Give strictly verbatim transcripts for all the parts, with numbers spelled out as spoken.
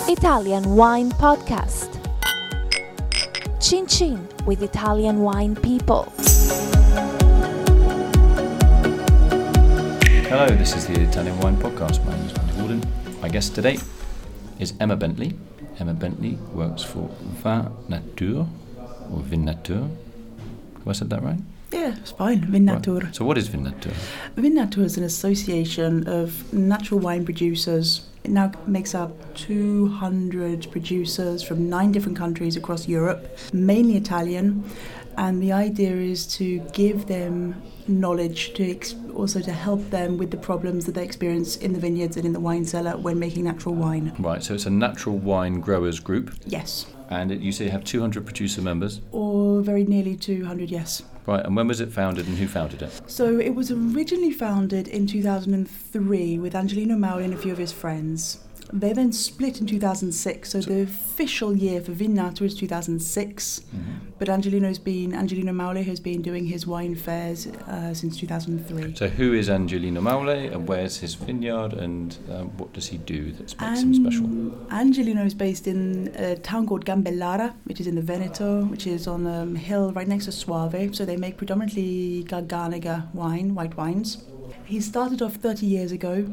Italian Wine Podcast. Chin Chin with Italian wine people. Hello, this is the Italian Wine Podcast. My name is Andy Walden. My guest today is Emma Bentley. Emma Bentley works for Vin Nature, or Vin Nature. Have I said that right? Yeah, it's fine. Vin Nature. Right. So what is Vin Nature? Vin Nature is an association of natural wine producers. It now makes up two hundred producers from nine different countries across Europe, mainly Italian. And the idea is to give them knowledge, to ex- also to help them with the problems that they experience in the vineyards and in the wine cellar when making natural wine. Right, so it's a natural wine growers group. Yes. And it, you say you have two hundred producer members? Or very nearly two hundred, yes. Right, and when was it founded and who founded it? So it was originally founded in two thousand three with Angelino Maule and a few of his friends. They then split in two thousand six, so, so the official year for Vin Nature is two thousand six. Mm-hmm. But Angelino's been Angelino Maule has been doing his wine fairs uh, since two thousand three. So who is Angelino Maule and where's his vineyard and um, what does he do that makes An- him special? Angelino is based in a town called Gambellara, which is in the Veneto, which is on a hill right next to Soave. So they make predominantly Garganega wine, white wines. He started off thirty years ago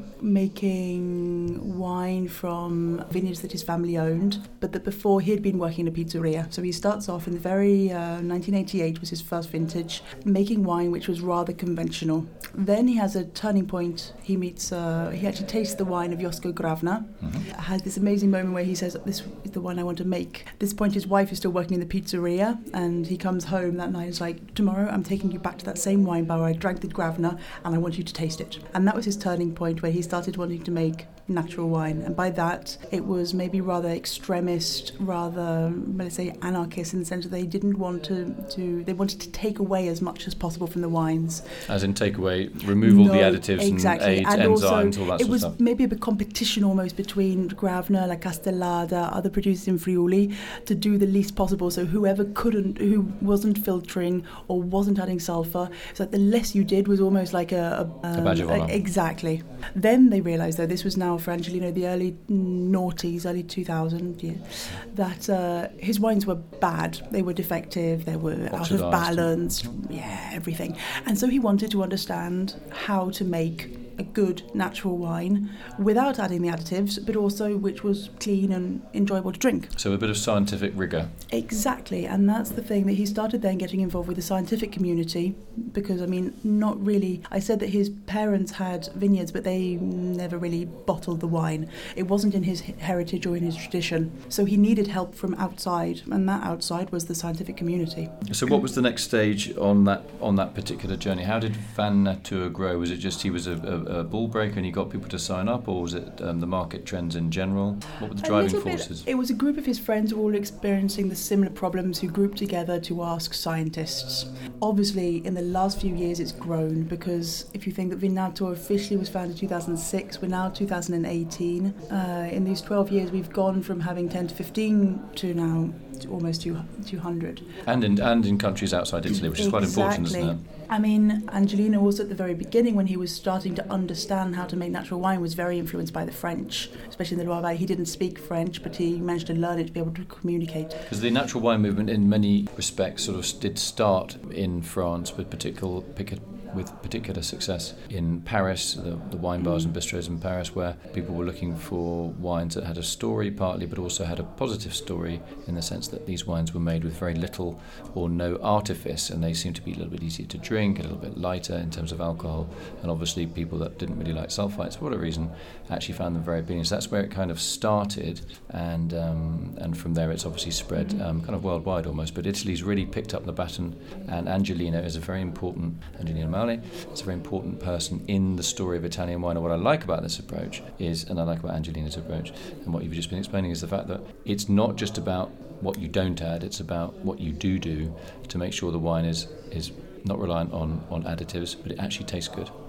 making wine from vineyards that his family owned, but that before he had been working in a pizzeria. So he starts off in the very uh, nineteen eighty-eight was his first vintage, making wine which was rather conventional. Then he has a turning point. He meets, uh, he actually tastes the wine of Josko Gravna. Mm-hmm. Has this amazing moment where he says, "This is the wine I want to make." At this point, his wife is still working in the pizzeria, and he comes home that night and is like, "Tomorrow I'm taking you back to that same wine bar where I drank the Gravna, and I want you to taste it." And that was his turning point where he started wanting to make natural wine. And by that, it was maybe rather extremist, rather, let's say, anarchist in the sense that they didn't want to, to they wanted to take away as much as possible from the wines. As in take away, remove all no, the additives exactly. and aids, and enzymes, also, all that sort it was of stuff. Maybe a bit competition almost between Gravna, La Castellada, other producers in Friuli, to do the least possible. So whoever couldn't, who wasn't filtering or wasn't adding sulfur, it's like the less you did was almost like a... A, um, a badge of honour. Exactly. Then they realised, though, this was now for Angelino, the early noughties, early two thousand, yeah, that uh, his wines were bad. They were defective, they were out of balance, yeah, everything. And so he wanted to understand how to make a good natural wine without adding the additives, but also which was clean and enjoyable to drink. So a bit of scientific rigour. Exactly, and that's the thing that he started then getting involved with the scientific community, because I mean, not really. I said that his parents had vineyards, but they never really bottled the wine. It wasn't in his heritage or in his tradition. So he needed help from outside, and that outside was the scientific community. So what was the next stage on that on that particular journey? How did Vin Nature grow? Was it just he was a, a a ball breaker and he got people to sign up, or was it um, the market trends in general? What were the driving forces? Bit, it was a group of his friends who were all experiencing the similar problems who grouped together to ask scientists. Obviously, in the last few years it's grown, because if you think that Vin Nature officially was founded in two thousand six, we're now two thousand eighteen. Uh, in these twelve years we've gone from having ten to fifteen to now to almost two hundred. And in, and in countries outside Italy, which is exactly. quite important, isn't it? I mean, Angelino was at the very beginning, when he was starting to understand how to make natural wine, was very influenced by the French, especially in the Loire Valley. He didn't speak French, but he managed to learn it to be able to communicate. Because the natural wine movement, in many respects, sort of did start in France with particular with particular success in Paris, the, the wine bars and bistros in Paris, where people were looking for wines that had a story partly, but also had a positive story in the sense that these wines were made with very little or no artifice, and they seemed to be a little bit easier to drink, a little bit lighter in terms of alcohol, and obviously people that didn't really like sulfites for whatever reason actually found them very appealing. So that's where it kind of started, and um, and from there it's obviously spread um, kind of worldwide almost, but Italy's really picked up the baton, and Angelino is a very important, Angelino Maule, it's a very important person in the story of Italian wine. And what I like about this approach is, and I like about Angelino's approach, and what you've just been explaining, is the fact that it's not just about what you don't add, it's about what you do do to make sure the wine is is not reliant on, on additives, but it actually tastes good.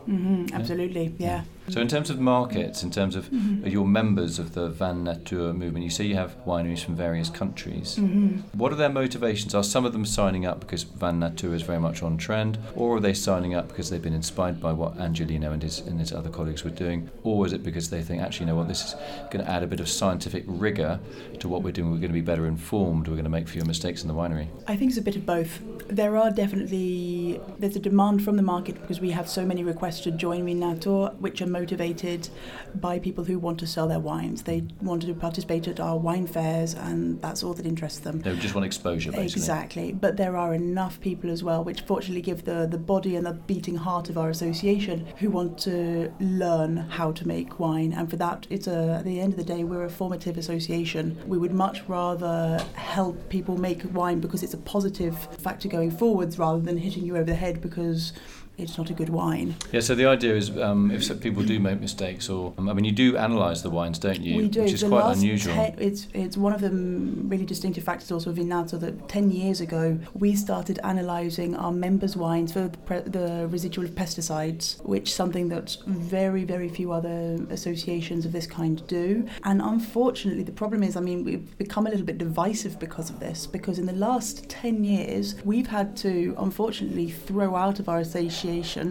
Mm-hmm, absolutely, yeah. yeah. So in terms of markets, in terms of mm-hmm. your members of the Vin Nature movement, you say you have wineries from various countries. Mm-hmm. What are their motivations? Are some of them signing up because Vin Nature is very much on trend, or are they signing up because they've been inspired by what Angelino and his and his other colleagues were doing, or is it because they think, actually, you know what, this is going to add a bit of scientific rigour to what we're doing, we're going to be better informed, we're going to make fewer mistakes in the winery? I think it's a bit of both. There are definitely, there's a demand from the market because we have so many requests to join Vin Nature, which are motivated by people who want to sell their wines. They want to participate at our wine fairs, and that's all that interests them. They just want exposure, basically. Exactly. But there are enough people as well, which fortunately give the, the body and the beating heart of our association, who want to learn how to make wine. And for that, it's a, at the end of the day, we're a formative association. We would much rather help people make wine because it's a positive factor going forwards, rather than hitting you over the head because it's not a good wine. Yeah, so the idea is um, if people do make mistakes, or um, I mean, you do analyse the wines, don't you? We do. Which is the quite last unusual. Ten, it's it's one of the really distinctive factors also of Vin Nature that ten years ago we started analysing our members' wines for the, pre- the residual of pesticides, which is something that very very few other associations of this kind do. And unfortunately, the problem is, I mean, we've become a little bit divisive because of this. Because in the last ten years, we've had to unfortunately throw out of our association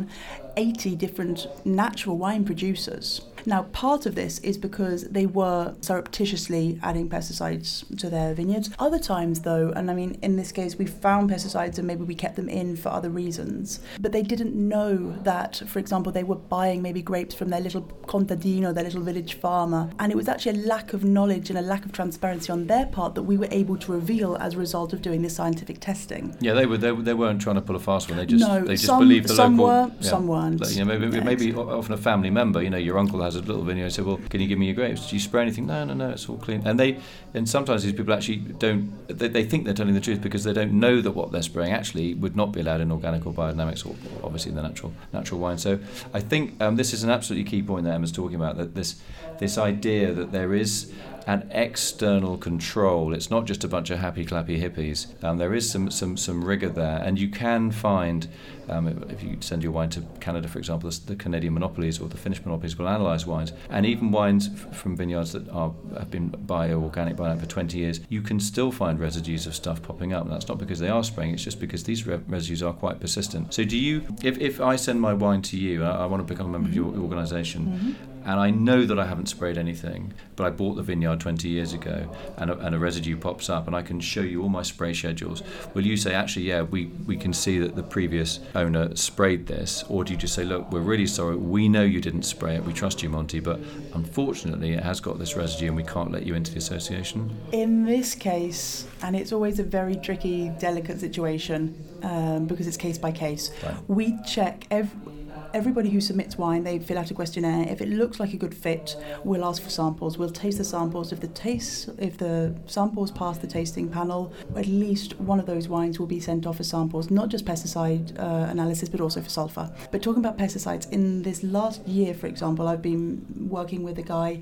eighty different natural wine producers. Now, part of this is because they were surreptitiously adding pesticides to their vineyards. Other times, though, and I mean, in this case, we found pesticides and maybe we kept them in for other reasons, but they didn't know that, for example, they were buying maybe grapes from their little contadino, their little village farmer, and it was actually a lack of knowledge and a lack of transparency on their part that we were able to reveal as a result of doing this scientific testing. Yeah, they were they, they weren't trying to pull a fast one. They just no, they just some, believed the some local. Were, yeah. Some weren't. You know, maybe, yeah, maybe exactly. often a family member. You know, your uncle has a little vineyard. Say, well, can you give me your grapes? Do you spray anything? No, no, no. It's all clean. And they, and sometimes these people actually don't. They, they think they're telling the truth because they don't know that what they're spraying actually would not be allowed in organic or biodynamics, or obviously the natural natural wine. So I think um, this is an absolutely key point that Emma's talking about. That this this idea that there is an external control. It's not just a bunch of happy clappy hippies. Um, there is some some some rigour there, and you can find. Um, if you send your wine to Canada, for example, the Canadian monopolies or the Finnish monopolies will analyse wines, and even wines f- from vineyards that are have been bio-organic by now for twenty years, you can still find residues of stuff popping up. And that's not because they are spraying; it's just because these re- residues are quite persistent. So, do you? If if I send my wine to you, I, I want to become a member mm-hmm. of your organisation. Mm-hmm. And I know that I haven't sprayed anything, but I bought the vineyard twenty years ago, and a, and a residue pops up, and I can show you all my spray schedules. Will you say, actually, yeah, we, we can see that the previous owner sprayed this, or do you just say, look, we're really sorry, we know you didn't spray it, we trust you, Monty, but unfortunately it has got this residue and we can't let you into the association? In this case, and it's always a very tricky, delicate situation, um, because it's case by case, right. we check every... Everybody who submits wine, they fill out a questionnaire. If it looks like a good fit, we'll ask for samples. We'll taste the samples. If the taste, if the samples pass the tasting panel, at least one of those wines will be sent off for samples, not just pesticide uh, analysis, but also for sulfur. But talking about pesticides, in this last year, for example, I've been working with a guy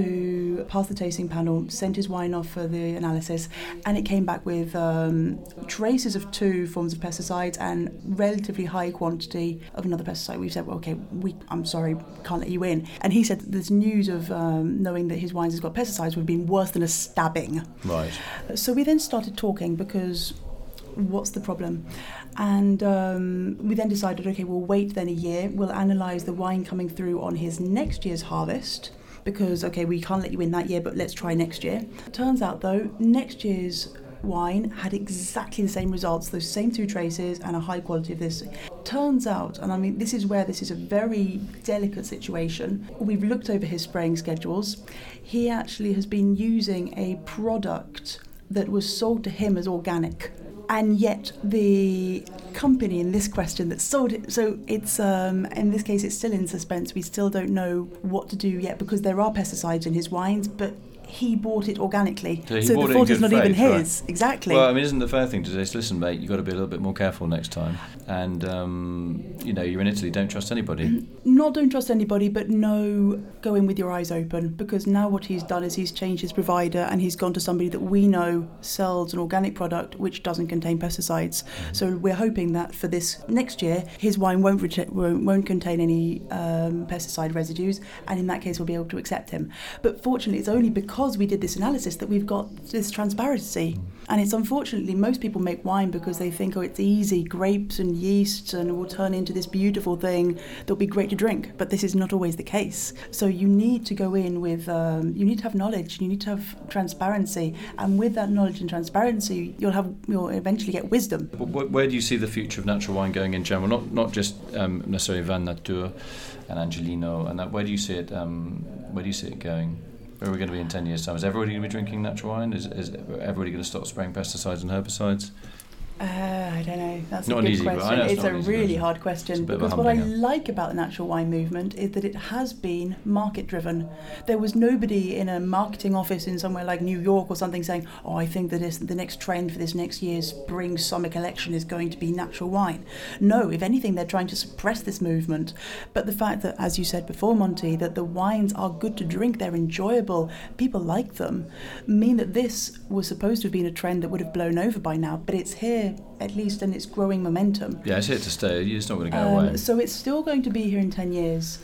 who passed the tasting panel, sent his wine off for the analysis, and it came back with um, traces of two forms of pesticides and relatively high quantity of another pesticide. We've said, well, okay, we, I'm sorry, can't let you in. And he said that this news of um, knowing that his wines has got pesticides would have been worse than a stabbing. Right. So we then started talking because what's the problem? And um, we then decided, okay, we'll wait then a year. We'll analyse the wine coming through on his next year's harvest because, okay, we can't let you in that year, but let's try next year. Turns out, though, next year's wine had exactly the same results, those same two traces and a high quality of this. Turns out, and I mean this is where this is a very delicate situation, we've looked over his spraying schedules. He actually has been using a product that was sold to him as organic, and yet the company in this question that sold it, so it's um in this case it's still in suspense. We still don't know what to do yet because there are pesticides in his wines, but he bought it organically. So, he so bought the it fault in is good not even faith, his. right? Exactly. Well, I mean, isn't the fair thing to say, listen, mate, you've got to be a little bit more careful next time. And, um, you know, you're in Italy, don't trust anybody. Not don't trust anybody, but no, go in with your eyes open, because now what he's done is he's changed his provider and he's gone to somebody that we know sells an organic product which doesn't contain pesticides. Mm-hmm. So we're hoping that for this next year, his wine won't reject, won't, won't contain any um, pesticide residues, and in that case we'll be able to accept him. But fortunately, it's only because we did this analysis that we've got this transparency. Mm. And it's unfortunately, most people make wine because they think, oh, it's easy, grapes and yeast, and it will turn into this beautiful thing that'll be great to drink. But this is not always the case. So you need to go in with, um, you need to have knowledge, you need to have transparency. And with that knowledge and transparency, you'll have, you'll eventually get wisdom. Where do you see the future of natural wine going in general? Not not just um, necessarily Van Natur and Angelino, and that. Where do you see it? Um, where do you see it going? Where are we going to be in ten years' time? Is everybody going to be drinking natural wine? Is, is everybody going to stop spraying pesticides and herbicides? Uh, I don't know. That's not a good easy, question. I know it's, it's not a easy really question. hard question, because what I like about the natural wine movement is that it has been market driven. There was nobody in a marketing office in somewhere like New York or something saying, oh, I think that this, the next trend for this next year's spring summer collection is going to be natural wine. No, if anything, they're trying to suppress this movement. But the fact that, as you said before, Monty, that the wines are good to drink, they're enjoyable, people like them, mean that this was supposed to have been a trend that would have blown over by now, but it's here at least, and it's growing momentum. Yeah, it's here to stay. It's not going to go um, away. So it's still going to be here in ten years.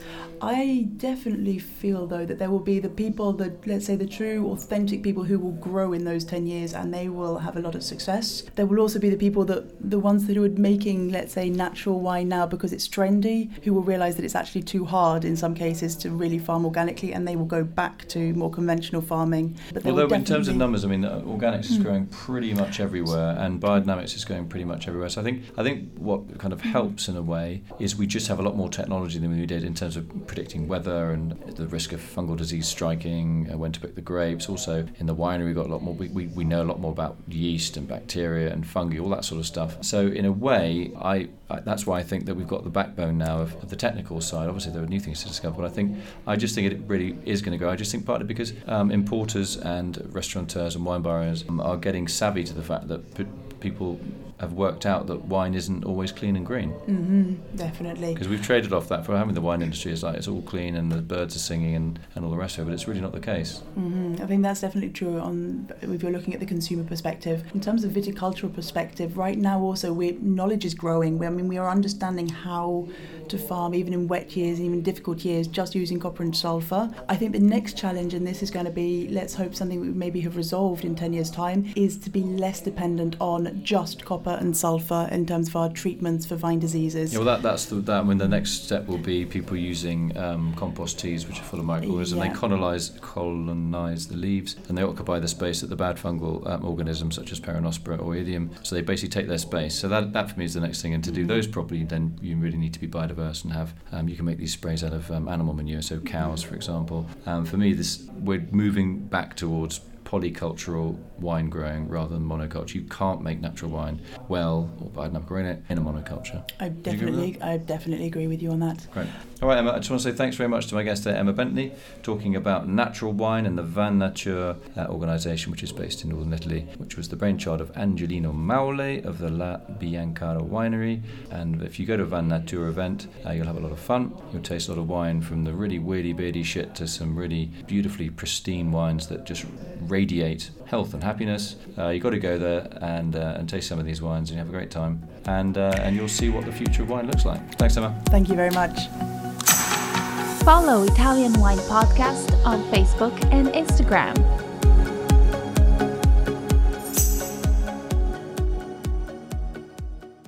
I definitely feel, though, that there will be the people, that let's say the true, authentic people who will grow in those ten years, and they will have a lot of success. There will also be the people that, the ones that are making, let's say, natural wine now because it's trendy, who will realise that it's actually too hard in some cases to really farm organically, and they will go back to more conventional farming. But Although in terms of numbers, I mean, organics is mm. growing pretty much everywhere, and biodynamics is going pretty much everywhere. So I think I think what kind of helps in a way is we just have a lot more technology than we did in terms of predicting weather and the risk of fungal disease striking, uh, when to pick the grapes. Also in the winery we've got a lot more, we, we, we know a lot more about yeast and bacteria and fungi, all that sort of stuff. So in a way, I, I that's why I think that we've got the backbone now of, of the technical side. Obviously there are new things to discover, but I think I just think it really is going to go. I just think partly because um, importers and restaurateurs and wine buyers um, are getting savvy to the fact that p- people have worked out that wine isn't always clean and green. Mm-hmm, definitely. Because we've traded off that for having the wine industry is like it's all clean and the birds are singing and, and all the rest of it, but it's really not the case. Mm-hmm. I think that's definitely true on if you're looking at the consumer perspective. In terms of viticultural perspective, right now also we knowledge is growing. We, I mean, we are understanding how to farm even in wet years, even difficult years, just using copper and sulphur. I think the next challenge, and this is going to be, let's hope something we maybe have resolved in ten years' time, is to be less dependent on just copper and sulphur in terms of our treatments for vine diseases. Yeah, well, that, that's the, that. I mean, the next step will be people using um, compost teas, which are full of microorganisms, yeah. and they colonize, colonize the leaves, and they occupy the space that the bad fungal um, organisms, such as Peronospora or Oidium, so they basically take their space. So that, that for me is the next thing, and to do those properly, then you really need to be biodiverse and have. Um, you can make these sprays out of um, animal manure, so cows, for example. Um, for me, this we're moving back towards polycultural wine growing rather than monoculture. You can't make natural wine well or biodynamic growing it in a monoculture. I definitely, I definitely agree with you on that. Great. All right, Emma, I just want to say thanks very much to my guest there, Emma Bentley, talking about natural wine and the Van Natur uh, organisation, which is based in northern Italy, which was the brainchild of Angelino Maule of the La Biancara winery. And if you go to a Van Natur event, uh, you'll have a lot of fun. You'll taste a lot of wine, from the really weirdy beardy shit to some really beautifully pristine wines that just radiate health and happiness. Uh, you've got to go there and uh, and taste some of these wines, and you have a great time. And uh, and you'll see what the future of wine looks like. Thanks, Emma. Thank you very much. Follow Italian Wine Podcast on Facebook and Instagram.